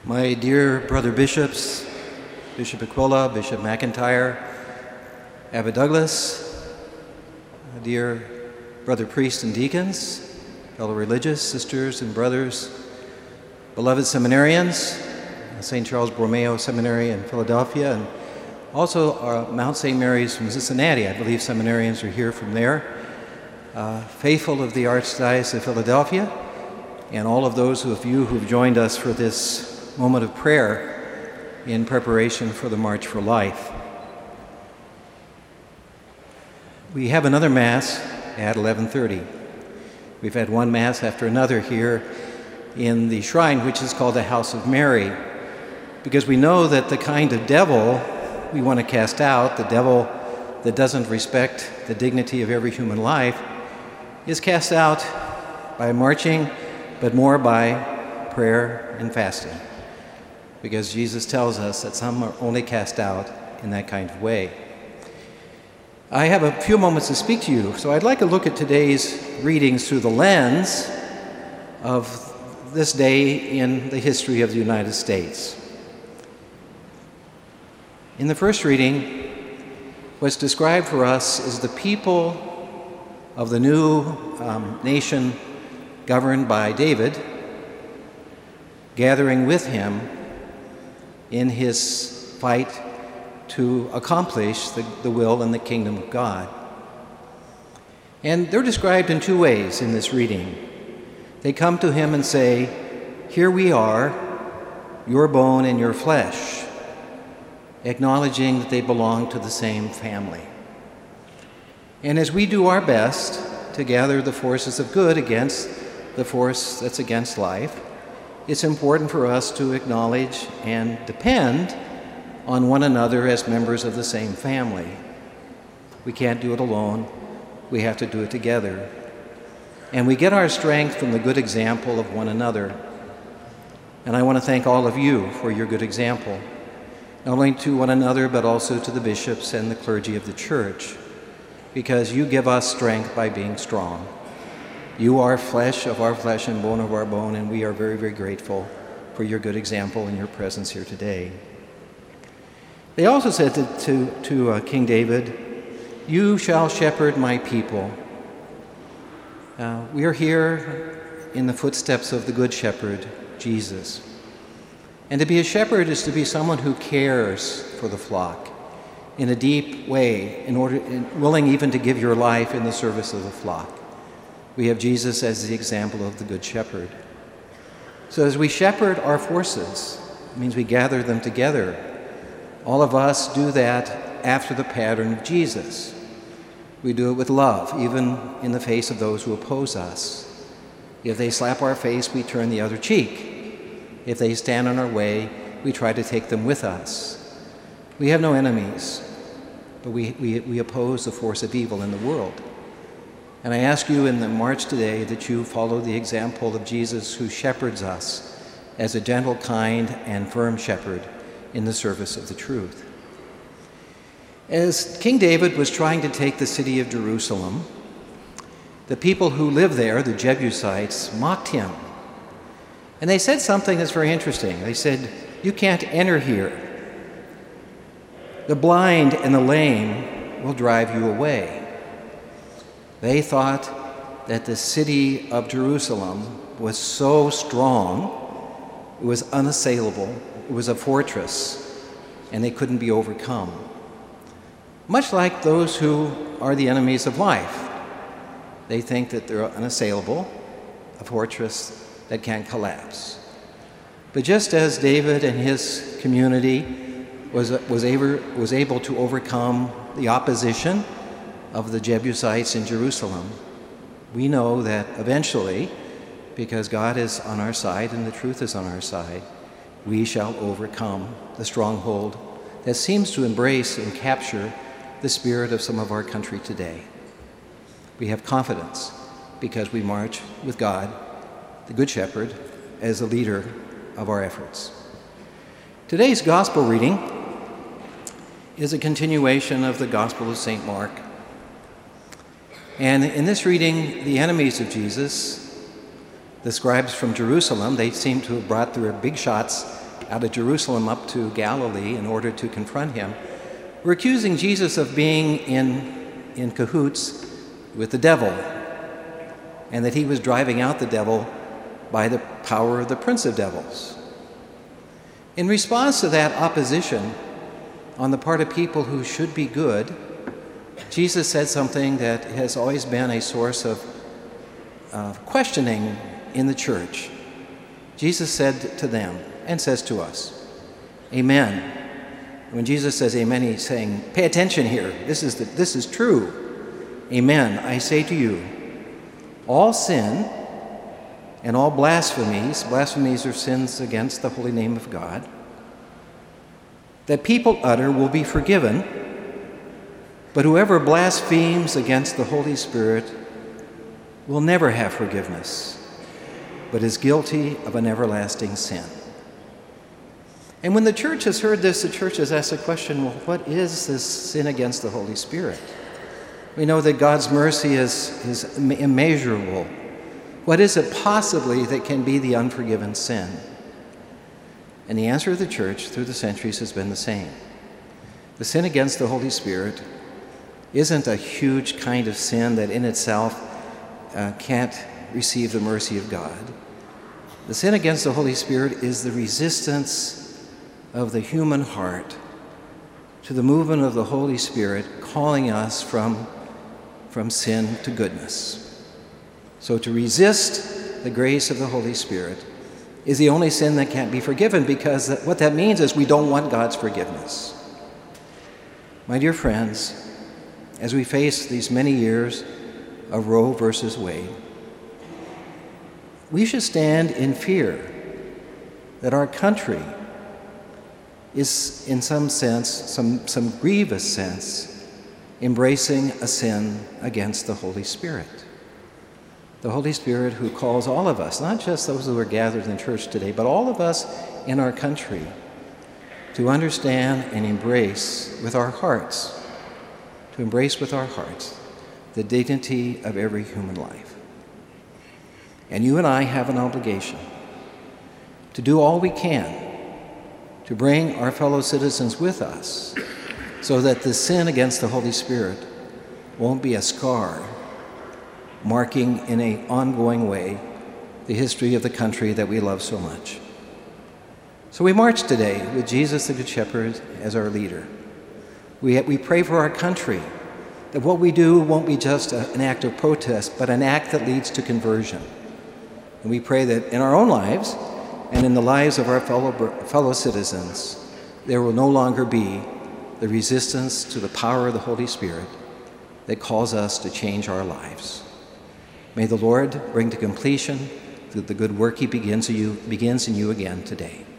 My dear brother bishops, Bishop Aquila, Bishop McIntyre, Abbot Douglas, dear brother priests and deacons, fellow religious sisters and brothers, beloved seminarians, St. Charles Borromeo Seminary in Philadelphia, and also Mount St. Mary's from Cincinnati. I believe seminarians are here from there. Faithful of the Archdiocese of Philadelphia, and all of those of you who have joined us for this moment of prayer in preparation for the March for Life. We have another Mass at 11:30. We've had one Mass after another here in the shrine, which is called the House of Mary, because we know that the kind of devil we want to cast out, the devil that doesn't respect the dignity of every human life, is cast out by marching, but more by prayer and fasting, because Jesus tells us that some are only cast out in that kind of way. I have a few moments to speak to you, so I'd like to look at today's readings through the lens of this day in the history of the United States. In the first reading, what's described for us is the people of the new nation governed by David gathering with him in his fight to accomplish the will and the kingdom of God. And they're described in two ways in this reading. They come to him and say, "Here we are, your bone and your flesh," acknowledging that they belong to the same family. And as we do our best to gather the forces of good against the force that's against life, it's important for us to acknowledge and depend on one another as members of the same family. We can't do it alone. We have to do it together. And we get our strength from the good example of one another. And I want to thank all of you for your good example, not only to one another, but also to the bishops and the clergy of the Church, because you give us strength by being strong. You are flesh of our flesh and bone of our bone, and we are very, very grateful for your good example and your presence here today. They also said to King David, "You shall shepherd my people." We are here in the footsteps of the Good Shepherd, Jesus. And to be a shepherd is to be someone who cares for the flock in a deep way, willing even to give your life in the service of the flock. We have Jesus as the example of the Good Shepherd. So as we shepherd our forces, it means we gather them together. All of us do that after the pattern of Jesus. We do it with love, even in the face of those who oppose us. If they slap our face, we turn the other cheek. If they stand in our way, we try to take them with us. We have no enemies, but we oppose the force of evil in the world. And I ask you in the march today that you follow the example of Jesus, who shepherds us as a gentle, kind, and firm shepherd in the service of the truth. As King David was trying to take the city of Jerusalem, the people who lived there, the Jebusites, mocked him. And they said something that's very interesting. They said, "You can't enter here. The blind and the lame will drive you away." They thought that the city of Jerusalem was so strong, it was unassailable, it was a fortress, and they couldn't be overcome. Much like those who are the enemies of life. They think that they're unassailable, a fortress that can't collapse. But just as David and his community was able to overcome the opposition of the Jebusites in Jerusalem, we know that eventually, because God is on our side and the truth is on our side, we shall overcome the stronghold that seems to embrace and capture the spirit of some of our country today. We have confidence because we march with God, the Good Shepherd, as the leader of our efforts. Today's gospel reading is a continuation of the Gospel of St. Mark. And in this reading, the enemies of Jesus, the scribes from Jerusalem, they seem to have brought their big shots out of Jerusalem up to Galilee in order to confront him, were accusing Jesus of being in cahoots with the devil, and that he was driving out the devil by the power of the prince of devils. In response to that opposition on the part of people who should be good, Jesus said something that has always been a source of questioning in the church. Jesus said to them, and says to us, "Amen." When Jesus says amen, he's saying, pay attention here. This is true. Amen. I say to you, all sin and all blasphemies are sins against the holy name of God, that people utter will be forgiven, but whoever blasphemes against the Holy Spirit will never have forgiveness, but is guilty of an everlasting sin. And when the church has heard this, the church has asked the question, well, what is this sin against the Holy Spirit? We know that God's mercy is immeasurable. What is it possibly that can be the unforgiven sin? And the answer of the church through the centuries has been the same. The sin against the Holy Spirit isn't a huge kind of sin that in itself can't receive the mercy of God. The sin against the Holy Spirit is the resistance of the human heart to the movement of the Holy Spirit calling us from sin to goodness. So to resist the grace of the Holy Spirit is the only sin that can't be forgiven, because what that means is we don't want God's forgiveness. My dear friends, as we face these many years of Roe versus Wade, we should stand in fear that our country is, in some sense, some grievous sense, embracing a sin against the Holy Spirit. The Holy Spirit who calls all of us, not just those who are gathered in church today, but all of us in our country, to understand and embrace with our hearts, the dignity of every human life. And you and I have an obligation to do all we can to bring our fellow citizens with us so that the sin against the Holy Spirit won't be a scar marking in an ongoing way the history of the country that we love so much. So we march today with Jesus the Good Shepherd as our leader. We pray for our country, that what we do won't be just an act of protest, but an act that leads to conversion. And we pray that in our own lives and in the lives of our fellow citizens, there will no longer be the resistance to the power of the Holy Spirit that calls us to change our lives. May the Lord bring to completion the good work he begins in you again today.